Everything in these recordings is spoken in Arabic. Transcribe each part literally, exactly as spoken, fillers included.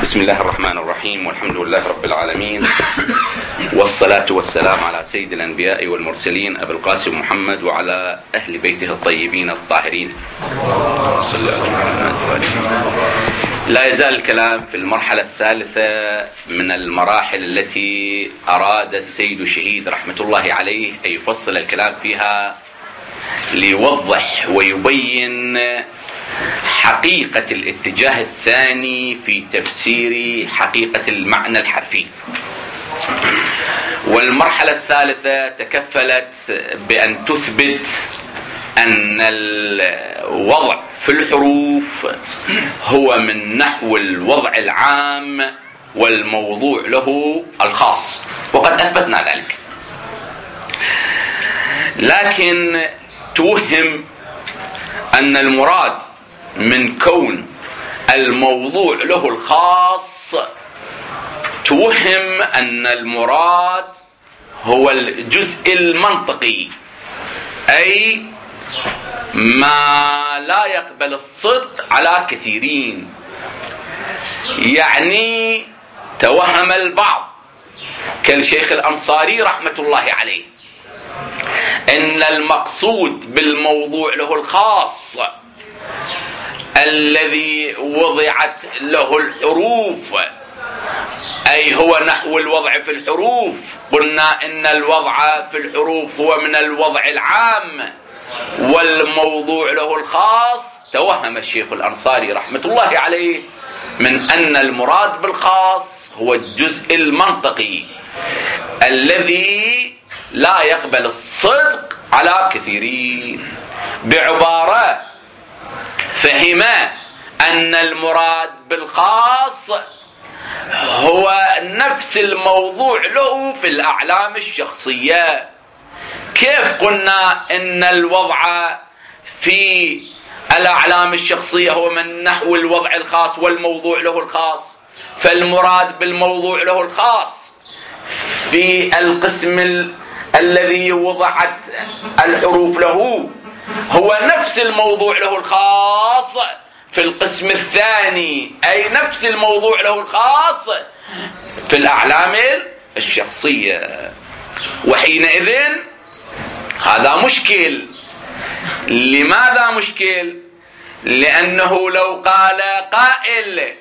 بسم الله الرحمن الرحيم، والحمد لله رب العالمين، والصلاة والسلام على سيد الأنبياء والمرسلين أبي القاسم محمد وعلى أهل بيته الطيبين الطاهرين. لا يزال الكلام في المرحلة الثالثة من المراحل التي أراد السيد الشهيد رحمة الله عليه أن يفصل الكلام فيها ليوضح ويبين حقيقة الاتجاه الثاني في تفسير حقيقة المعنى الحرفي. والمرحلة الثالثة تكفلت بأن تثبت أن الوضع في الحروف هو من نحو الوضع العام والموضوع له الخاص، وقد أثبتنا ذلك. لكن توهم أن المراد من كون الموضوع له الخاص، توهم أن المراد هو الجزء المنطقي، أي ما لا يقبل الصدق على كثيرين. يعني توهم البعض كالشيخ الأنصاري رحمة الله عليه إن المقصود بالموضوع له الخاص الذي وضعت له الحروف، أي هو نحو الوضع في الحروف. قلنا إن الوضع في الحروف هو من الوضع العام والموضوع له الخاص. توهم الشيخ الأنصاري رحمة الله عليه من أن المراد بالخاص هو الجزء المنطقي الذي لا يقبل الصدق على كثيرين. بعبارة، فهم أن المراد بالخاص هو نفس الموضوع له في الأعلام الشخصية. كيف قلنا إن الوضع في الأعلام الشخصية هو من نحو الوضع الخاص والموضوع له الخاص، فالمراد بالموضوع له الخاص في القسم ال... الذي وضعت الحروف له هو نفس الموضوع له الخاص في القسم الثاني، أي نفس الموضوع له الخاص في الأعلام الشخصية. وحينئذ هذا مشكل. لماذا مشكل؟ لأنه لو قال قائل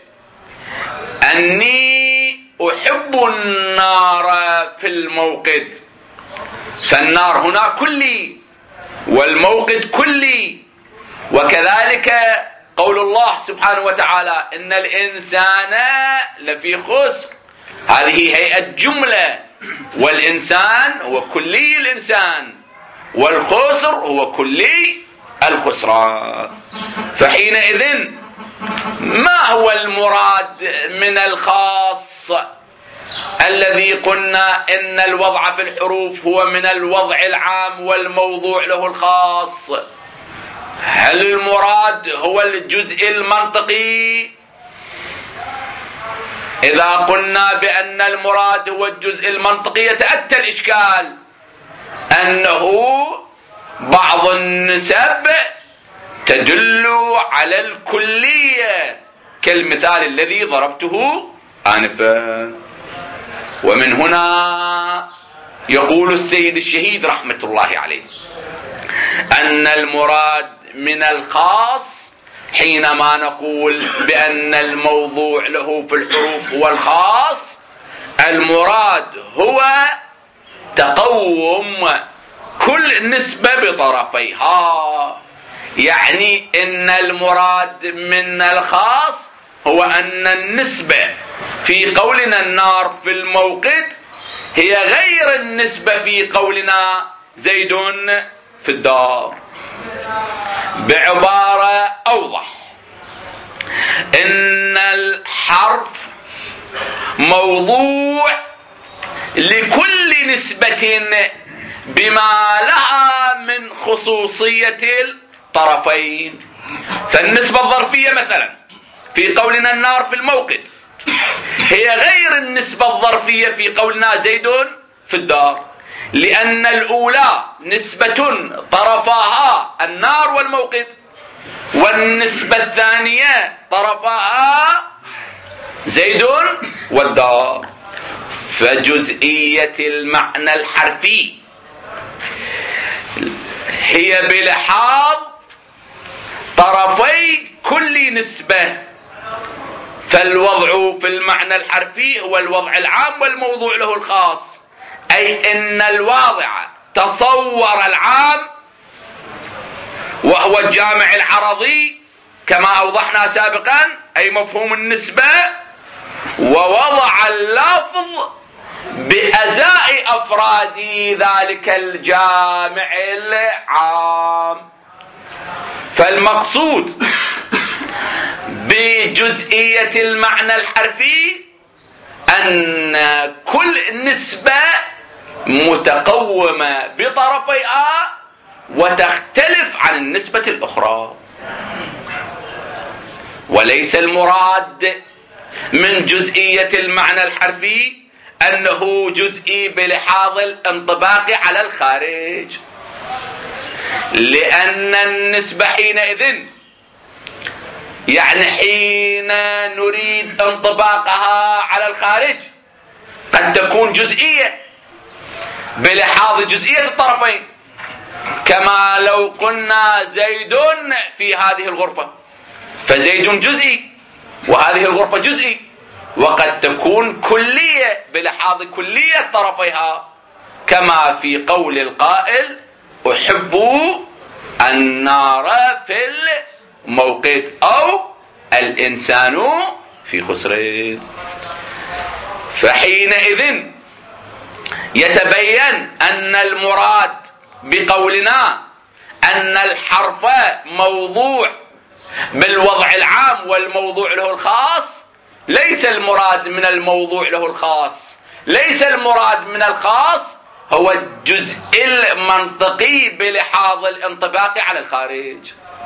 أني أحب النار في الموقد، فالنار هنا كلي والموقد كلي، وكذلك قول الله سبحانه وتعالى إن الإنسان لفي خسر، هذه هيئة جملة، والإنسان هو كلي الإنسان والخسر هو كلي الخسران. فحينئذ ما هو المراد من الخاص الذي قلنا إن الوضع في الحروف هو من الوضع العام والموضوع له الخاص؟ هل المراد هو الجزء المنطقي؟ إذا قلنا بأن المراد هو الجزء المنطقي يتأتى الإشكال أنه بعض النسب تدل على الكلية كالمثال الذي ضربته آنفا. ومن هنا يقول السيد الشهيد رحمة الله عليه أن المراد من الخاص حينما نقول بأن الموضوع له في الحروف هو الخاص، المراد هو تقوم كل نسبة بطرفيها. يعني إن المراد من الخاص هو أن النسبة في قولنا النار في الموقد هي غير النسبة في قولنا زيد في الدار. بعبارة أوضح، إن الحرف موضوع لكل نسبة بما لها من خصوصية الطرفين. فالنسبة الظرفية مثلا في قولنا النار في الموقد هي غير النسبة الظرفية في قولنا زيد في الدار، لأن الأولى نسبة طرفاها النار والموقد، والنسبة الثانية طرفاها زيد والدار. فجزئية المعنى الحرفي هي بلحاظ طرفي كل نسبة. فالوضع في المعنى الحرفي هو الوضع العام والموضوع له الخاص، أي إن الواضع تصور العام وهو الجامع العرضي كما أوضحنا سابقا، أي مفهوم النسبة، ووضع اللفظ بأزاء أفراد ذلك الجامع العام. فالمقصود بجزئية المعنى الحرفي أن كل نسبة متقومة بطرفيها وتختلف عن النسبة الأخرى، وليس المراد من جزئية المعنى الحرفي أنه جزئي بلحاظ الانطباق على الخارج، لأن النسبة حينئذ يعني حين نريد انطباقها على الخارج قد تكون جزئية بلحاظ جزئية الطرفين، كما لو قلنا زيد في هذه الغرفة فزيد جزئي وهذه الغرفة جزئي، وقد تكون كلية بلحاظ كلية طرفيها، كما في قول القائل أحب النار في الموقد أو الإنسان في خسرين. فحينئذ يتبين أن المراد بقولنا أن الحرف موضوع بالوضع العام والموضوع له الخاص ليس المراد من الموضوع له الخاص، ليس المراد من الخاص هو الجزء المنطقي بلحاظ الانطباق على الخارج،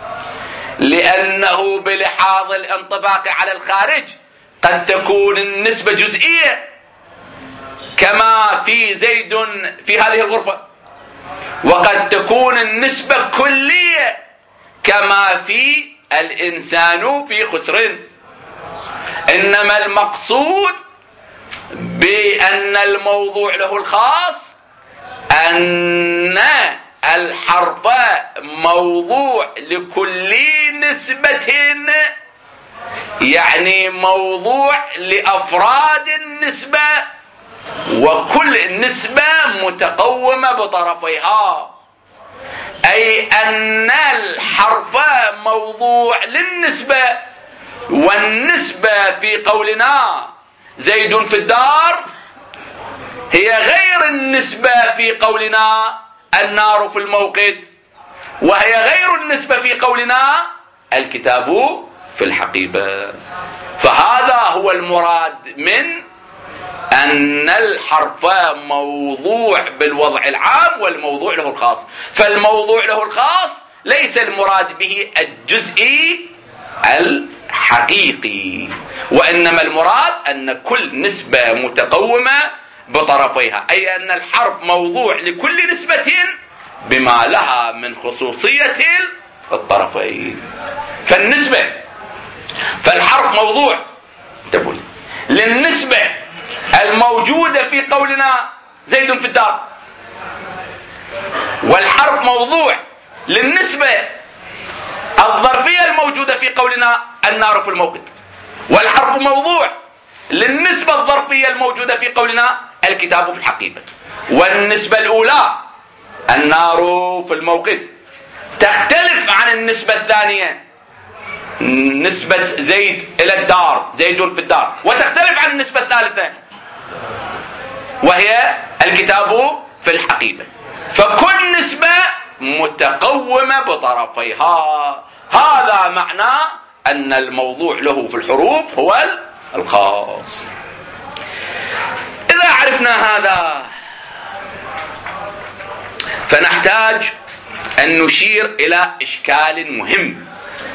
لأنه بلحاظ الانطباق على الخارج قد تكون النسبة جزئية كما في زيد في هذه الغرفة، وقد تكون النسبة كلية كما في الإنسان في خسر. إنما المقصود بأن الموضوع له الخاص أن الحرف موضوع لكل نسبة، يعني موضوع لأفراد النسبة، وكل نسبة متقومة بطرفيها، أي أن الحرف موضوع للنسبة، والنسبة في قولنا زيد في الدار هي غير النسبة في قولنا النار في الموقد، وهي غير النسبة في قولنا الكتاب في الحقيبة. فهذا هو المراد من أن الحرف موضوع بالوضع العام والموضوع له الخاص. فالموضوع له الخاص ليس المراد به الجزئي الحقيقي، وإنما المراد أن كل نسبة متقومة بطرفيها، أي أن الحرف موضوع لكل نسبة بما لها من خصوصية الطرفين. فالنسبة فالحرف موضوع تقول للنسبة الموجودة في قولنا زيد في الدار، والحرف موضوع للنسبة الظرفية الموجودة في قولنا النار في الموقد، والحرف موضوع للنسبة الظرفية الموجودة في قولنا الكتاب في الحقيبة. والنسبة الأولى النار في الموقد تختلف عن النسبة الثانية نسبة زيد إلى الدار، زيد في الدار، وتختلف عن النسبة الثالثة وهي الكتاب في الحقيبة. فكل نسبة متقومة بطرفيها. هذا معنى أن الموضوع له في الحروف هو الخاص. إذا عرفنا هذا فنحتاج أن نشير إلى إشكال مهم.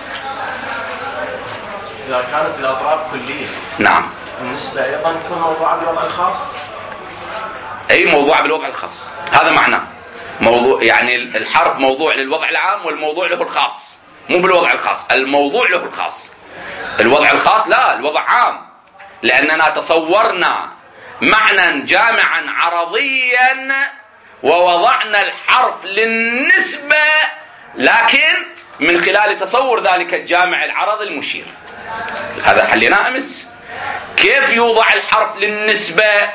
إذا كانت الأطراف كلية نعم النسبة أيضا تكون موضوعة بالوضع الخاص. أي موضوع بالوضع الخاص، هذا معناه موضوع، يعني الحرف موضوع للوضع العام والموضوع له الخاص، مو بالوضع الخاص، الموضوع له الخاص. الوضع الخاص لا، الوضع عام، لأننا تصورنا معنى جامعا عرضيا ووضعنا الحرف للنسبة، لكن من خلال تصور ذلك الجامع العرضي المشير. هذا حليناه أمس. كيف يوضع الحرف للنسبة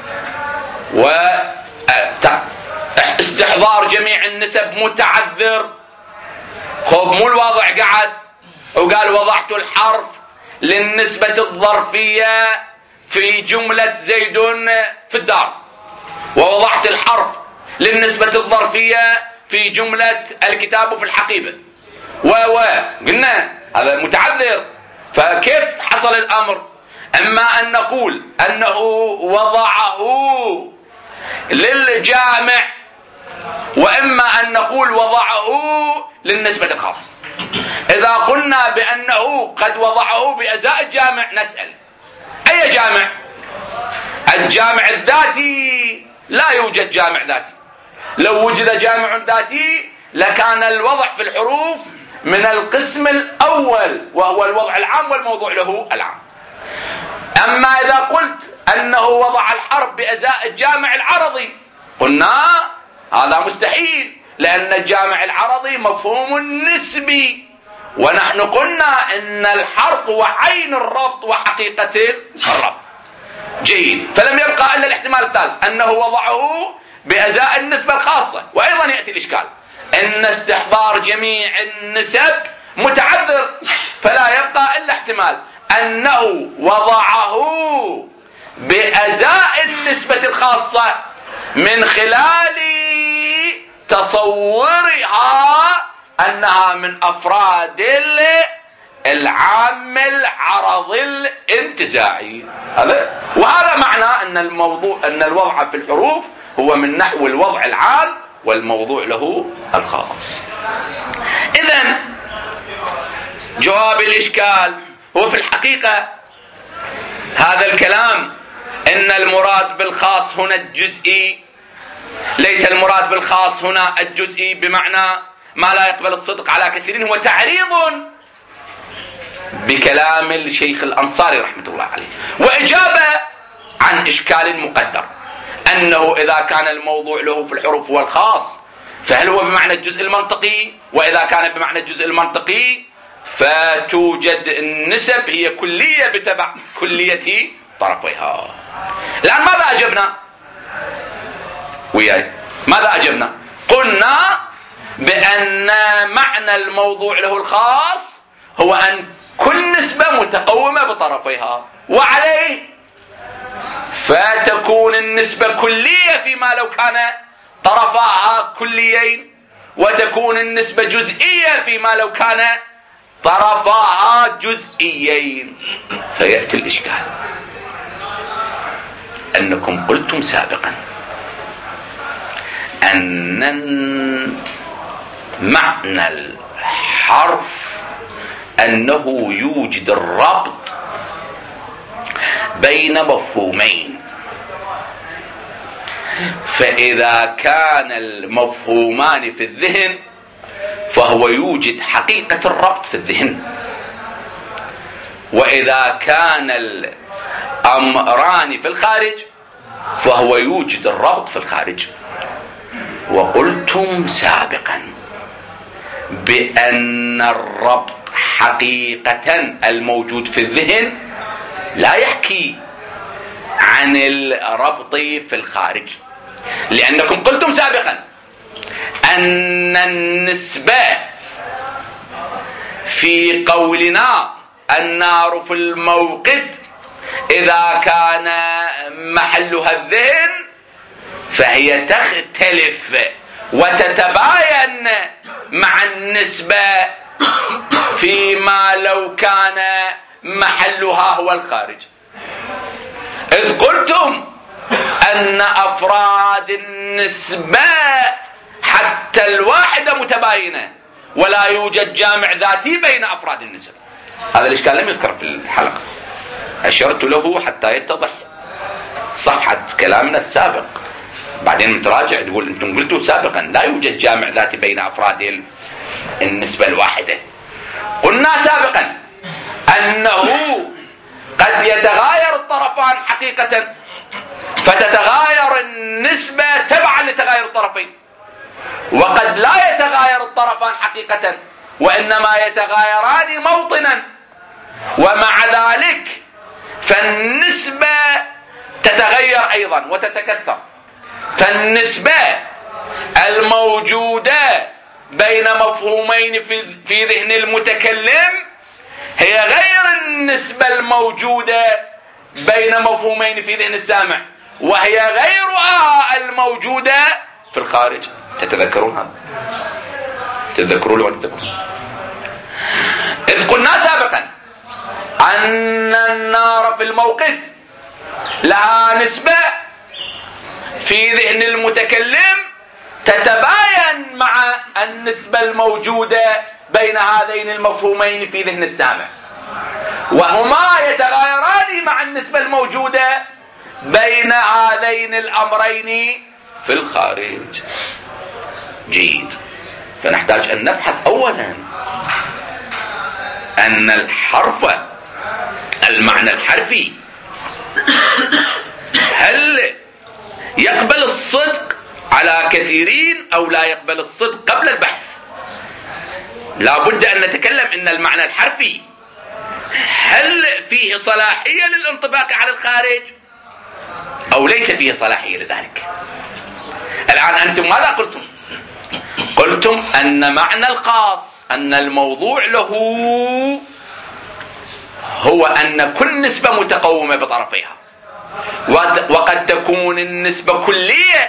واستحضار جميع النسب متعذر؟ خب مو الواضع قعد وقال وضعت الحرف للنسبة الظرفية في جملة زيد في الدار، ووضعت الحرف للنسبة الظرفية في جملة الكتاب في الحقيبة، و و قلنا هذا متعذر. فكيف حصل الأمر؟ أما أن نقول أنه وضعه للجامع، وإما أن نقول وضعه للنسبة الخاصة. إذا قلنا بأنه قد وضعه بأزاء الجامع نسأل أي جامع؟ الجامع الذاتي لا يوجد جامع ذاتي. لو وجد جامع ذاتي لكان الوضع في الحروف من القسم الأول، وهو الوضع العام والموضوع له العام. أما إذا قلت أنه وضع الحرف بأزاء الجامع العرضي قلنا هذا مستحيل، لأن الجامع العرضي مفهوم نسبي، ونحن قلنا إن الحرف هو عين الربط وحقيقة الربط. جيد. فلم يبقى إلا الاحتمال الثالث أنه وضعه بأزاء النسبة الخاصة. وأيضا يأتي الإشكال إن استحضار جميع النسب متعذر، فلا يبقى إلا احتمال أنه وضعه بأزاء النسبة الخاصة من خلال تصورها أنها من أفراد العام العرضي الانتزاعي. هذا وهذا معنى أن الموضوع أن الوضع في الحروف هو من نحو الوضع العام والموضوع له الخاص. إذن جواب الإشكال هو في الحقيقة هذا الكلام إن المراد بالخاص هنا الجزئي، ليس المراد بالخاص هنا الجزئي بمعنى ما لا يقبل الصدق على كثيرين، هو تعريض بكلام الشيخ الأنصاري رحمة الله عليه، وإجابة عن إشكال مقدر أنه إذا كان الموضوع له في الحروف هو الخاص فهل هو بمعنى الجزء المنطقي؟ وإذا كان بمعنى الجزء المنطقي فتوجد النسب هي كلية بتبع كلية طرفيها. الآن ماذا أجبنا؟ وياي ماذا أجبنا؟ قلنا بأن معنى الموضوع له الخاص هو أن كل نسبة متقومة بطرفيها، وعليه فتكون النسبة كلية فيما لو كان طرفاها كليين، وتكون النسبة جزئية فيما لو كان طرفاها جزئيين. فيأتي الإشكال أنكم قلتم سابقا أن معنى الحرف أنه يوجد الربط بين مفهومين، فإذا كان المفهومان في الذهن فهو يوجد حقيقة الربط في الذهن، وإذا كان الأمران في الخارج فهو يوجد الربط في الخارج. وقلتم سابقا بأن الربط حقيقة الموجود في الذهن لا يحكي عن الربط في الخارج، لأنكم قلتم سابقا أن النسبة في قولنا النار في الموقد إذا كان محلها الذهن فهي تختلف وتتباين مع النسبة فيما لو كان محلها هو الخارج، إذ قلتم أن أفراد النسبة حتى الواحدة متباينة ولا يوجد جامع ذاتي بين أفراد النسب. هذا الإشكال لم يذكر في الحلقة، أشرت له حتى يتضح صحة كلامنا السابق. بعدين متراجع تقول أنتم قلتوا سابقا لا يوجد جامع ذاتي بين أفراد النسبة الواحدة. قلنا سابقا أنه قد يتغاير الطرفان حقيقة فتتغاير النسبة تبعا لتغاير الطرفين، وقد لا يتغاير الطرفان حقيقة وإنما يتغايران موطنا، ومع ذلك فالنسبة تتغير أيضا وتتكثر. فالنسبة الموجودة بين مفهومين في ذهن المتكلم هي غير النسبة الموجودة بين مفهومين في ذهن السامع، وهي غيرها الموجودة في الخارج. تتذكرون هذا؟ تتذكرون ولا تتذكرون؟ إذ قلنا سابقا أن النار في الموقد لها نسبة في ذهن المتكلم تتباين مع النسبة الموجودة بين هذين المفهومين في ذهن السامع، وهما يتغايران مع النسبة الموجودة بين هذين الأمرين في الخارج. جيد. فنحتاج أن نبحث أولا أن الحرف المعنى الحرفي هل يقبل الصدق على كثيرين أو لا يقبل الصدق قبل البحث. لا بد أن نتكلم أن المعنى الحرفي هل فيه صلاحية للانطباق على الخارج أو ليس فيه صلاحية لذلك. الآن أنتم ماذا قلتم؟ قلتم أن معنى الخاص أن الموضوع له هو أن كل نسبة متقومة بطرفيها، وقد تكون النسبة كلية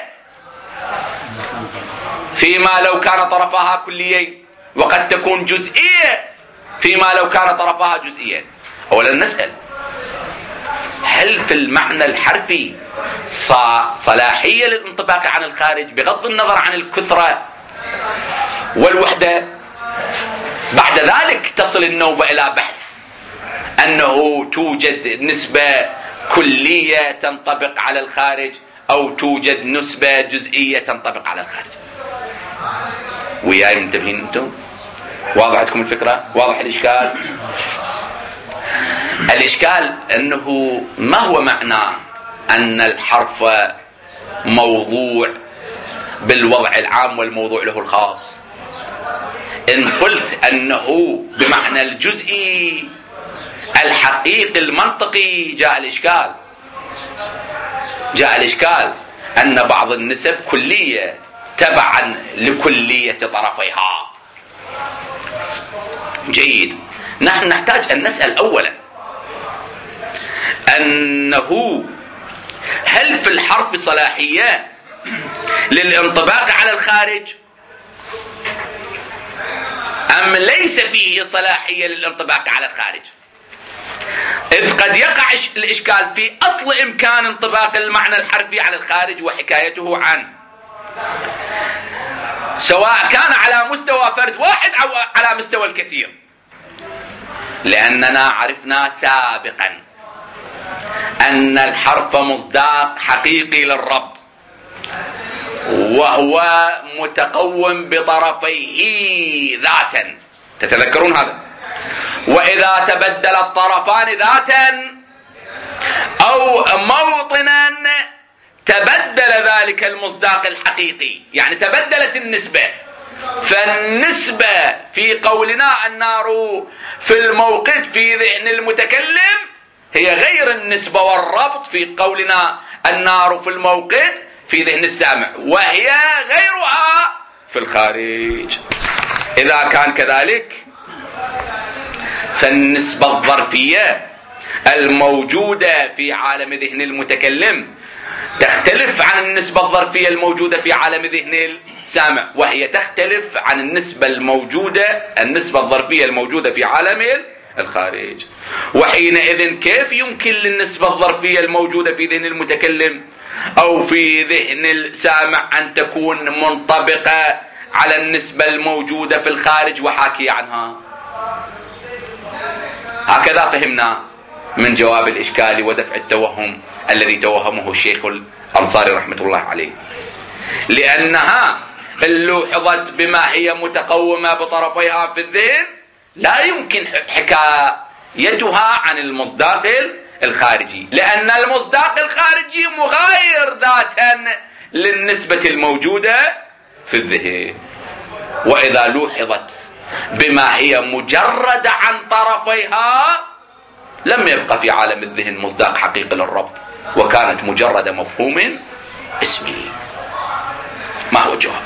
فيما لو كان طرفها كليين، وقد تكون جزئية فيما لو كان طرفها جزئيا. أولا نسأل هل في المعنى الحرفي صلاحية للانطباق عن الخارج بغض النظر عن الكثرة والوحدة؟ بعد ذلك تصل النوبة إلى بحث أنه توجد نسبة كلية تنطبق على الخارج أو توجد نسبة جزئية تنطبق على الخارج. وياي منتبهين أنتم؟ واضح عندكم الفكرة؟ واضح الإشكال؟ الإشكال أنه ما هو معنى أن الحرف موضوع بالوضع العام والموضوع له الخاص؟ إن قلت أنه بمعنى الجزئي الحقيقي المنطقي جاء الإشكال. جاء الإشكال أن بعض النسب كلية تبعا لكلية طرفيها. جيد. نحن نحتاج أن نسأل أولا أنه هل في الحرف صلاحية للانطباق على الخارج أم ليس فيه صلاحية للانطباق على الخارج؟ إذ قد يقع الإشكال في أصل إمكان انطباق المعنى الحرفي على الخارج وحكايته عنه، سواء كان على مستوى فرد واحد أو على مستوى الكثير، لأننا عرفنا سابقا أن الحرف مصداق حقيقي للربط، وهو متقوم بطرفيه ذاتا. تتذكرون هذا؟ وإذا تبدل الطرفان ذاتا أو موطنا تبدل ذلك المصداق الحقيقي، يعني تبدلت النسبة. فالنسبة في قولنا النار في الموقد في ذهن المتكلم هي غير النسبة والربط في قولنا النار في الموقد في ذهن السامع، وهي غيرها في الخارج. إذا كان كذلك فالنسبة الظرفية الموجودة في عالم ذهن المتكلم تختلف عن النسبة الظرفية الموجودة في عالم ذهن السامع، وهي تختلف عن النسبة الموجودة النسبة الظرفية الموجودة في عالم الخارج. وحينئذ كيف يمكن للنسبة الظرفية الموجودة في ذهن المتكلم أو في ذهن السامع أن تكون منطبقة على النسبة الموجودة في الخارج وحاكية عنها؟ هكذا فهمنا من جواب الإشكال ودفع التوهم الذي توهمه الشيخ الأنصاري رحمة الله عليه، لأنها لوحظت بما هي متقومة بطرفيها في الذهن لا يمكن حكايتها عن المصداق الخارجي، لأن المصداق الخارجي مغاير ذاتا للنسبة الموجودة في الذهن. وإذا لوحظت بما هي مجردة عن طرفيها لم يبقى في عالم الذهن مصداق حقيقي للربط، وكانت مجرد مفهوم اسمي. ما هو الجواب؟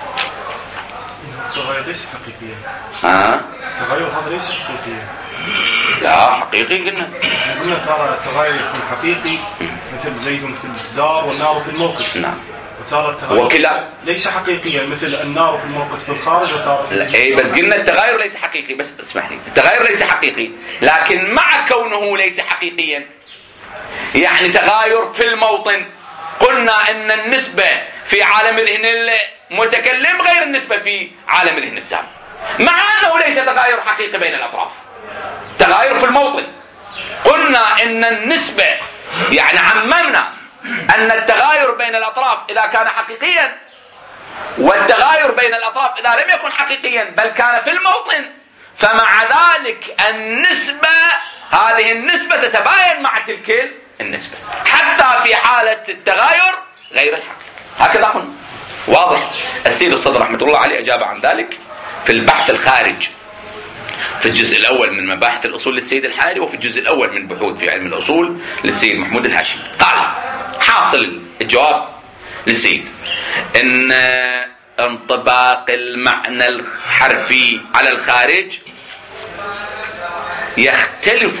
التغير ليس حقيقيا. ها؟ التغير هذا ليس حقيقيا. لا حقيقي قلنا. قلنا ترى التغير يكون حقيقي مثل زيد في الدار والنار في الموقف. نعم. وترى التغير وكلا ليس حقيقيا مثل النار في الموقف في الخارج وترى. لا اي بس قلنا التغير ليس حقيقي. بس اسمح لي، التغير ليس حقيقي، لكن مع كونه ليس حقيقيا يعني تغاير في الموطن. قلنا ان النسبة في عالم ذهن المتكلم غير النسبة في عالم ذهن السامع، مع انه ليس تغاير حقيقي بين الاطراف، تغاير في الموطن. قلنا ان النسبة يعني عممنا ان التغاير بين الاطراف اذا كان حقيقيا، والتغاير بين الاطراف اذا لم يكن حقيقيا بل كان في الموطن، فمع ذلك النسبة هذه النسبة تتباين مع تلك النسبة حتى في حالة التغاير غير الحقيقي. هكذا قلنا. واضح؟ السيد الصدر رحمة الله عليه أجاب عن ذلك في البحث الخارج في الجزء الأول من مباحث الأصول للسيد الحائري، وفي الجزء الأول من بحوث في علم الأصول للسيد محمود الهاشمي. قال حاصل الجواب للسيد إن انطباق المعنى الحرفي على الخارج يختلف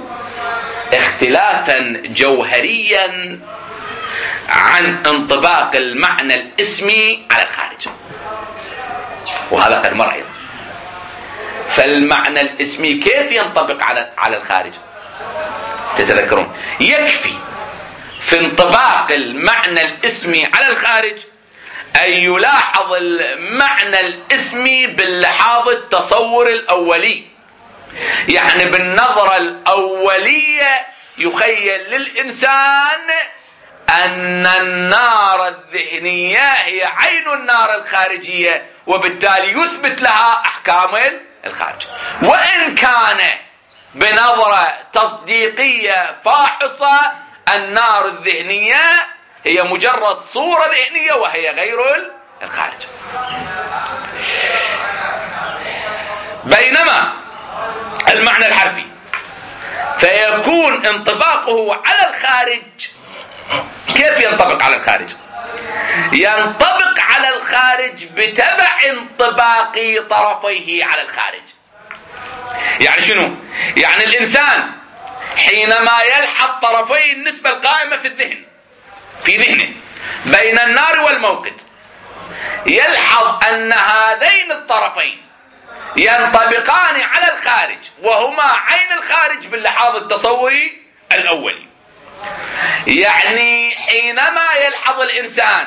اختلافا جوهريا عن انطباق المعنى الاسمي على الخارج، وهذا قد مر أيضا. فالمعنى الاسمي كيف ينطبق على على الخارج؟ تتذكرون يكفي في انطباق المعنى الاسمي على الخارج أن يلاحظ المعنى الاسمي باللحاظ التصور الأولي، يعني بالنظرة الأولية يخيل للإنسان أن النار الذهنية هي عين النار الخارجية، وبالتالي يثبت لها أحكام الخارج. وإن كان بنظرة تصديقية فاحصة النار الذهنية هي مجرد صورة ذهنية وهي غير الخارج. بينما المعنى الحرفي فيكون انطباقه على الخارج، كيف ينطبق على الخارج؟ ينطبق على الخارج بتبع انطباق طرفيه على الخارج. يعني شنو؟ يعني الإنسان حينما يلحظ طرفي النسبة القائمة في الذهن في ذهنه بين النار والموقد، يلحظ أن هذين الطرفين ينطبقان على الخارج وهما عين الخارج باللحاظ التصوري الأولي. يعني حينما يلحظ الإنسان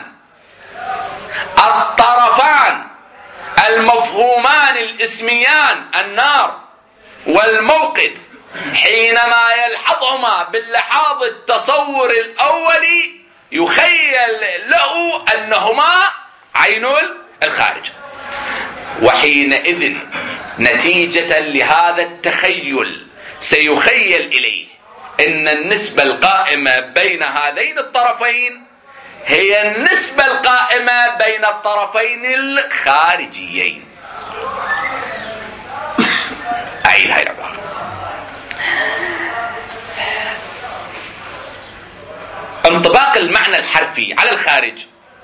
الطرفان المفهومان الاسميان النار والموقد، حينما يلحظهما باللحاظ التصور الأولي يخيل له أنهما عين الخارج. وحينئذ نتيجة لهذا التخيل سيخيل إليه أن النسبة القائمة بين هذين الطرفين هي النسبة القائمة بين الطرفين الخارجيين. أعيد هاي العبارة. انطباق المعنى الحرفي على الخارج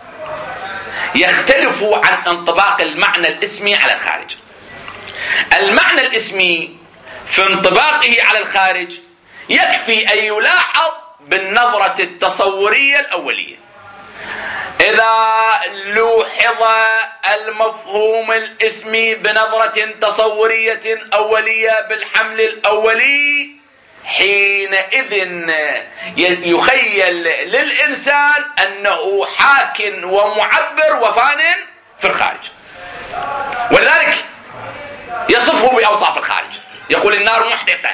يختلف عن انطباق المعنى الاسمي على الخارج. المعنى الاسمي في انطباقه على الخارج يكفي أن يلاحظ بالنظرة التصورية الأولية. إذا لوحظ المفهوم الاسمي بنظرة تصورية أولية بالحمل الأولي، حينئذ يخيل للإنسان أنه حاك ومعبر وفان في الخارج، ولذلك يصفه بأوصاف الخارج. يقول النار محرقة،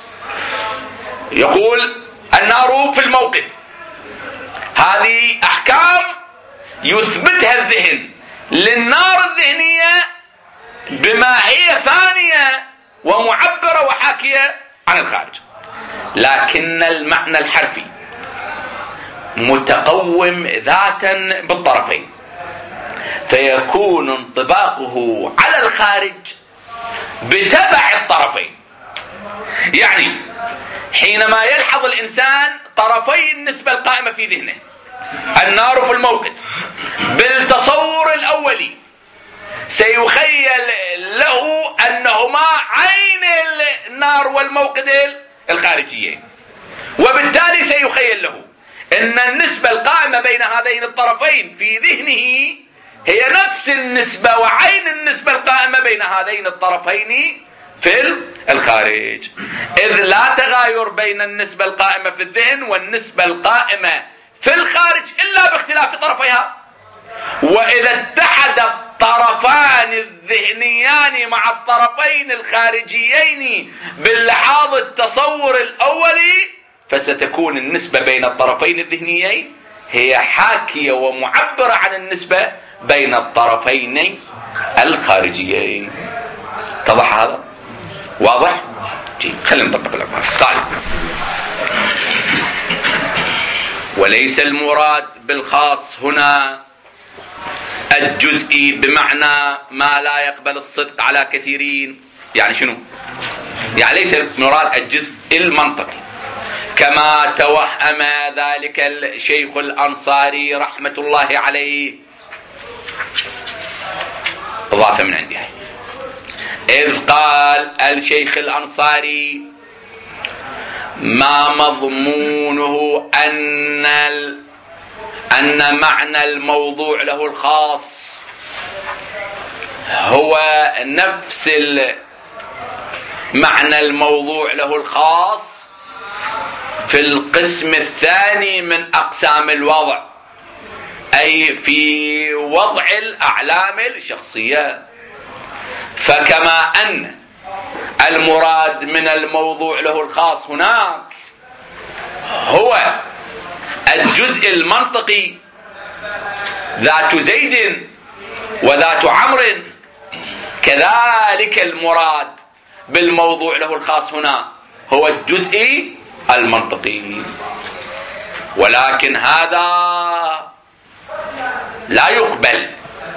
يقول النار في الموقد. هذه أحكام يثبتها الذهن للنار الذهنية بما هي فانية ومعبرة وحاكية عن الخارج. لكن المعنى الحرفي متقوم ذاتا بالطرفين، فيكون انطباقه على الخارج بتبع الطرفين. يعني حينما يلحظ الإنسان طرفي النسبة القائمة في ذهنه، النار في الموقد، بالتصور الأولي سيخيل له أنهما عين النار والموقد الخارجيين، وبالتالي سيخيل له أن النسبة القائمة بين هذين الطرفين في ذهنه هي نفس النسبة وعين النسبة القائمة بين هذين الطرفين في الخارج، إذ لا تغاير بين النسبة القائمة في الذهن والنسبة القائمة في الخارج إلا باختلاف طرفيها. وإذا اتحد الطرفان الذهنيان مع الطرفين الخارجيين باللحاظ التصور الأولي، فستكون النسبة بين الطرفين الذهنيين هي حاكية ومعبرة عن النسبة بين الطرفين الخارجيين. اتضح هذا؟ واضح؟ جيد، خلينا نطبق الأمر. قال: وليس المراد بالخاص هنا الجزئي بمعنى ما لا يقبل الصدق على كثيرين. يعني شنو؟ يعني ليس المراد الجزء المنطقي كما توهم ذلك الشيخ الأنصاري رحمة الله عليه. إضافة من عندي، إذ قال الشيخ الأنصاري: ما مضمونه أن أن معنى الموضوع له الخاص هو نفس معنى الموضوع له الخاص في القسم الثاني من أقسام الوضع، أي في وضع الأعلام الشخصية. فكما أن المراد من الموضوع له الخاص هناك هو الجزء المنطقي ذات زيد وذات عمرو، كذلك المراد بالموضوع له الخاص هنا هو الجزء المنطقي. ولكن هذا لا يقبل،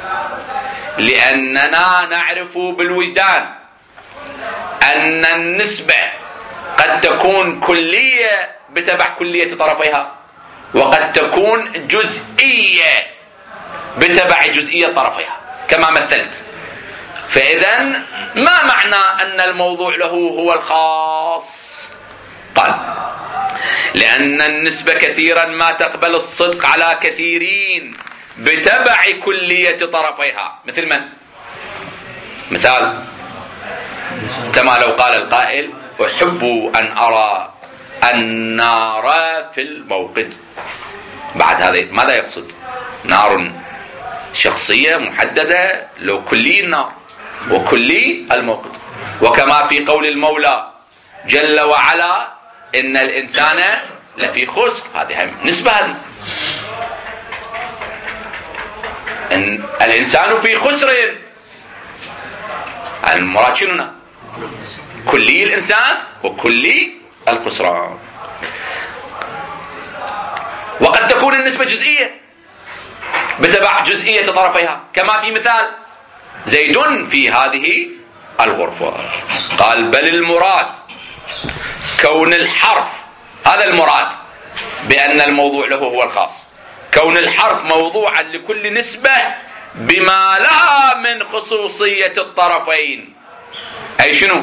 لأننا نعرف بالوجدان أن النسبة قد تكون كلية بتبع كلية طرفيها، وقد تكون جزئية بتبع جزئية طرفيها كما مثلت. فإذا ما معنى أن الموضوع له هو الخاص؟ قال: لأن النسبة كثيرا ما تقبل الصدق على كثيرين بتبع كلية طرفيها. مثل من؟ مثال كما لو قال القائل: أحب أن أرى النار في الموقد. بعد هذا ماذا يقصد؟ نار شخصية محددة، لو كلي النار وكلي الموقد. وكما في قول المولى جل وعلا: إن الإنسان لفي خسر، هذه نسبة. هذه إن الإنسان في خسر، المراد شنو؟ كلي الإنسان وكلي الخسران. وقد تكون النسبة جزئية بتبع جزئية طرفيها، كما في مثال زيد في هذه الغرفة. قال: بل المراد كون الحرف، هذا المراد بأن الموضوع له هو الخاص، كون الحرف موضوعا لكل نسبة بما لها من خصوصية الطرفين. أي شنو؟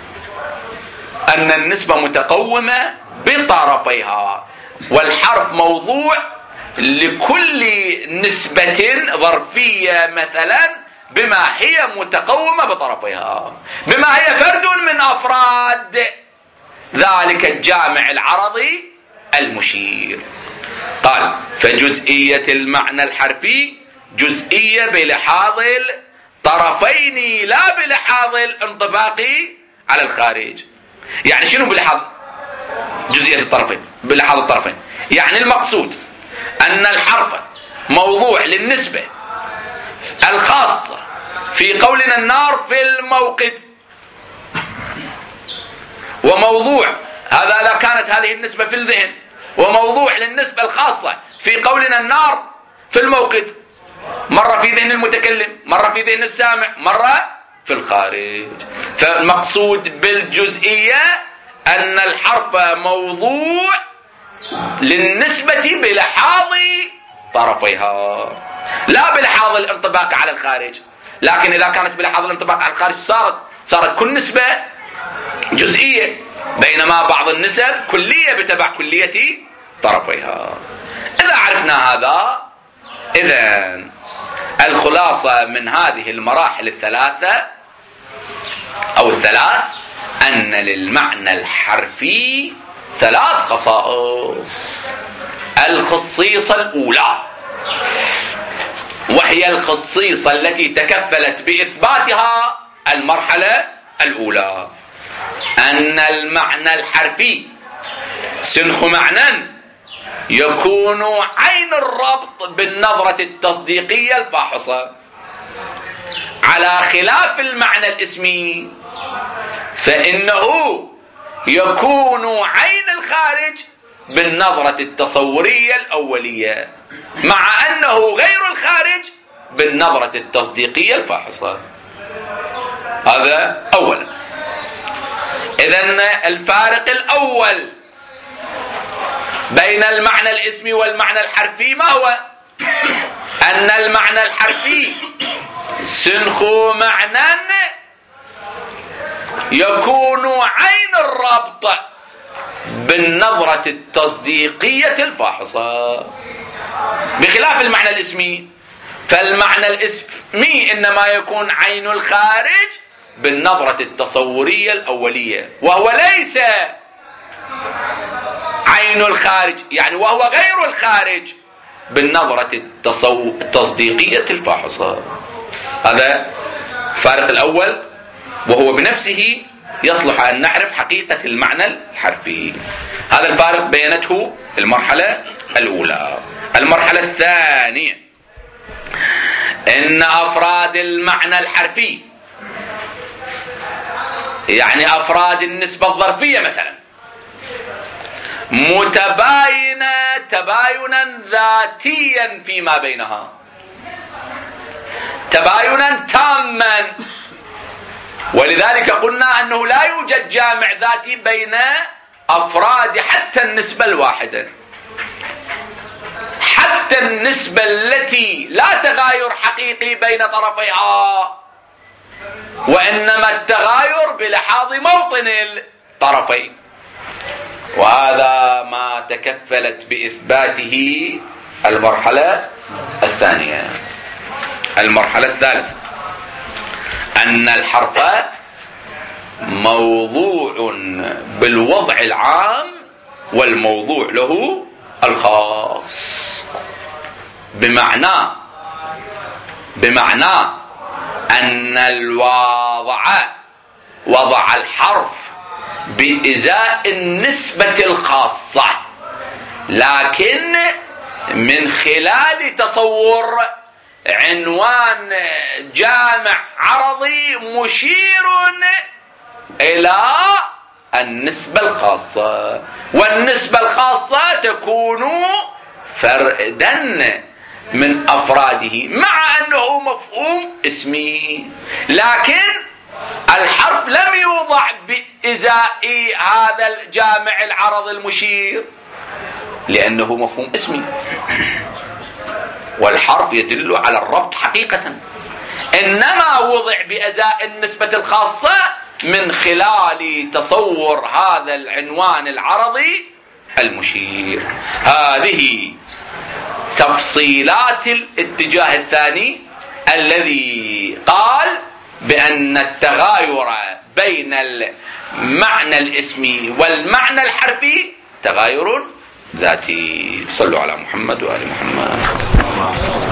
أن النسبة متقومة بطرفيها، والحرف موضوع لكل نسبة ظرفية مثلا بما هي متقومة بطرفيها، بما هي فرد من أفراد ذلك الجامع العرضي المشير. قال: فجزئية المعنى الحرفي جزئية بلحاظ الطرفين لا بلحاظ الانطباق على الخارج. يعني شنو بلحاظ جزئية الطرفين؟ بلحاظ الطرفين يعني المقصود أن الحرف موضوع للنسبة الخاصة في قولنا النار في الموقد، وموضوع هذا إذا كانت هذه النسبة في الذهن، وموضوع للنسبة الخاصة في قولنا النار في الموقد، مرة في ذهن المتكلم، مرة في ذهن السامع، مرة في الخارج. فالمقصود بالجزئية أن الحرف موضوع للنسبة بلحاظ طرفيها، لا بلحاظ الانطباق على الخارج. لكن إذا كانت بلحاظ الانطباق على الخارج صارت صارت كل نسبة جزئية، بينما بعض النسب كلية بتبع كلية طرفيها. إذا عرفنا هذا، إذن الخلاصة من هذه المراحل الثلاثة أو الثلاث أن للمعنى الحرفي ثلاث خصائص. الخصيصة الأولى، وهي الخصيصة التي تكفلت بإثباتها المرحلة الأولى، أن المعنى الحرفي سنخ معنى يكون عين الربط بالنظرة التصديقية الفاحصة، على خلاف المعنى الاسمي فإنه يكون عين الخارج بالنظرة التصورية الأولية، مع أنه غير الخارج بالنظرة التصديقية الفاحصة. هذا أولا. إذن الفارق الأول بين المعنى الاسمي والمعنى الحرفي ما هو؟ أن المعنى الحرفي سنخ معنى يكون عين الربط بالنظرة التصديقية الفاحصة، بخلاف المعنى الاسمي. فالمعنى الاسمي إنما يكون عين الخارج بالنظرة التصورية الأولية، وهو ليس عين الخارج، يعني وهو غير الخارج بالنظرة التصو... التصديقية الفاحصة. هذا الفارق الأول، وهو بنفسه يصلح أن نعرف حقيقة المعنى الحرفي. هذا الفارق بينته المرحلة الأولى. المرحلة الثانية إن أفراد المعنى الحرفي، يعني أفراد النسبة الظرفية مثلا، متباينة تباينا ذاتيا فيما بينها، تباينا تاما. ولذلك قلنا أنه لا يوجد جامع ذاتي بين أفراد حتى النسبة الواحدة، حتى النسبة التي لا تغاير حقيقي بين طرفيها، وإنما التغاير بلحاظ موطن الطرفين. وهذا ما تكفلت بإثباته المرحلة الثانية. المرحلة الثالثة أن الحرف موضوع بالوضع العام والموضوع له الخاص، بمعنى بمعنى أن الواضع وضع الحرف بإزاء النسبة الخاصة، لكن من خلال تصور عنوان جامع عرضي مشير إلى النسبة الخاصة، والنسبة الخاصة تكون فردا من أفراده، مع أنه مفهوم اسمي، لكن الحرف لم يوضع بإزاء هذا الجامع العرض المشير لأنه مفهوم اسمي، والحرف يدل على الربط حقيقة، إنما وضع بإزاء النسبة الخاصة من خلال تصور هذا العنوان العرضي المشير. هذه تفصيلات الاتجاه الثاني الذي قال بأن التغاير بين المعنى الاسمي والمعنى الحرفي تغاير ذاتي. صلوا على محمد وآل محمد.